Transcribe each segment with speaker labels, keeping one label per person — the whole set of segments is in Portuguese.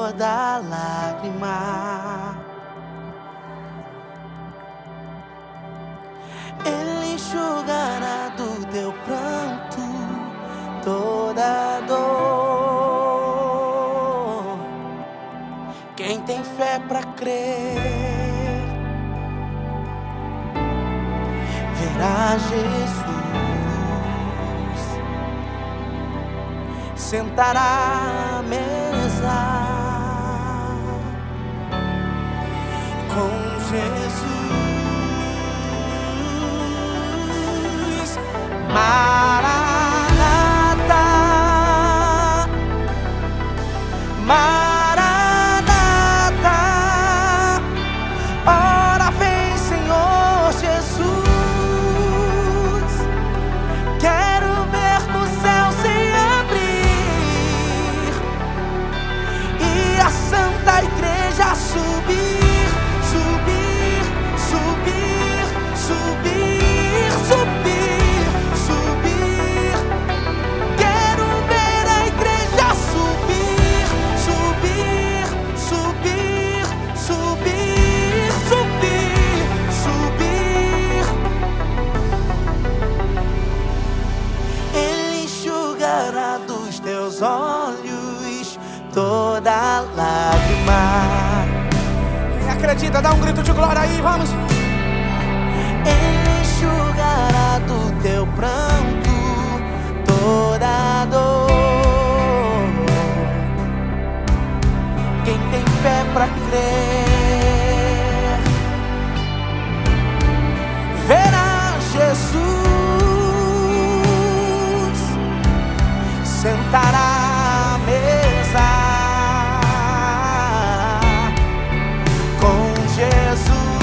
Speaker 1: toda lágrima. Ele enxugará do teu pranto toda dor. Quem tem fé pra crer verá Jesus, sentará à mesa com Jesus. Maranata, Maranata, ora vem, Senhor Jesus. Quero ver o céu se abrir e a Santa Igreja subir, subir, subir, subir, subir, subir. Quero ver a igreja subir, subir, subir, subir, subir, subir. Ele enxugará dos teus olhos toda lágrima. Quem acredita, dá um grito de glória aí, vamos. Ele enxugará do teu pranto toda dor. Quem tem fé pra crer verá Jesus, sentará à mesa com Jesus.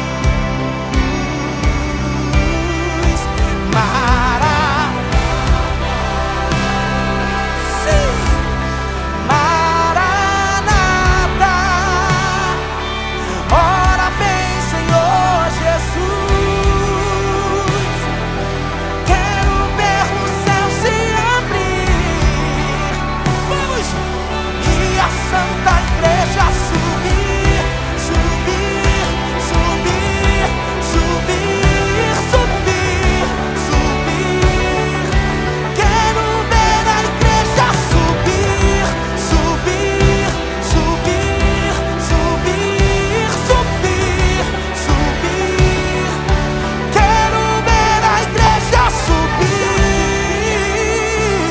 Speaker 1: Maranata, ora vem, Senhor Jesus. Quero ver o céu se abrir, vamos, e a Santa Igreja subir, subir, subir, subir, subir, subir. Quero ver a igreja subir, subir, subir, subir, subir, subir. Quero ver a igreja subir.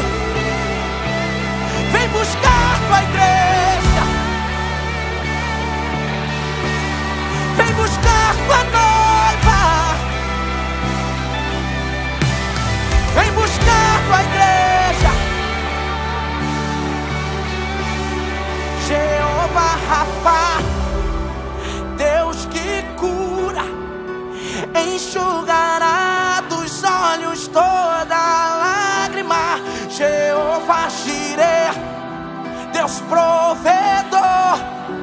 Speaker 1: Vem buscar tua igreja, vem buscar tua noiva, vem buscar tua igreja. Jeová Rafa, Deus que cura, enxugará dos olhos toda lágrima. Jeová Jireh, Deus provedor,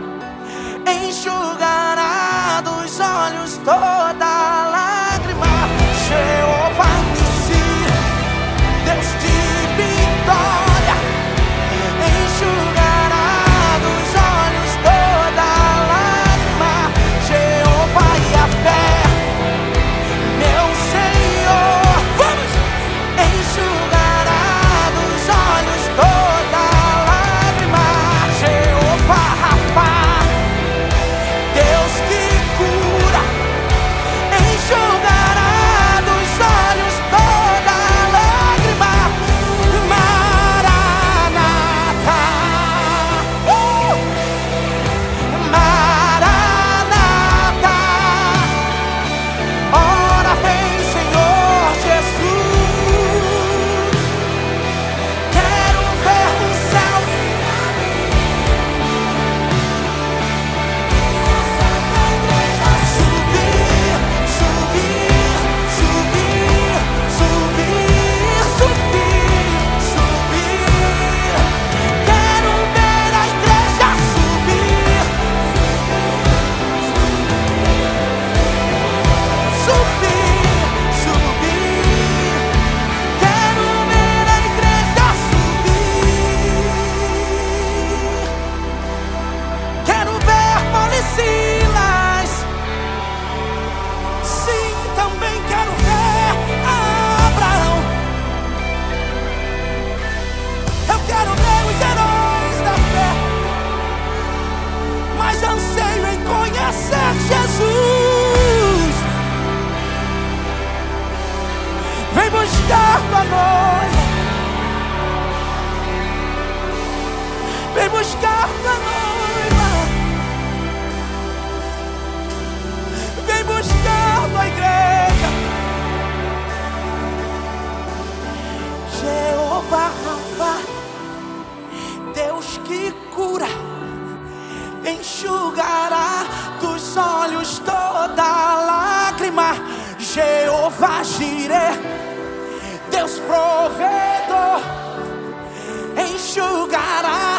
Speaker 1: enxugará dos olhos toda lágrima. Jeová Nissi, Deus de vitória, enxugará dos olhos toda lágrima. Jeová Yahvé, meu Senhor, vamos, enxugará dos olhos toda lágrima. Jeová tua noiva. Vem buscar tua igreja. Jeová Rafa, Deus que cura, enxugará dos olhos toda lágrima. Jeová Jireh, Deus provedor, enxugará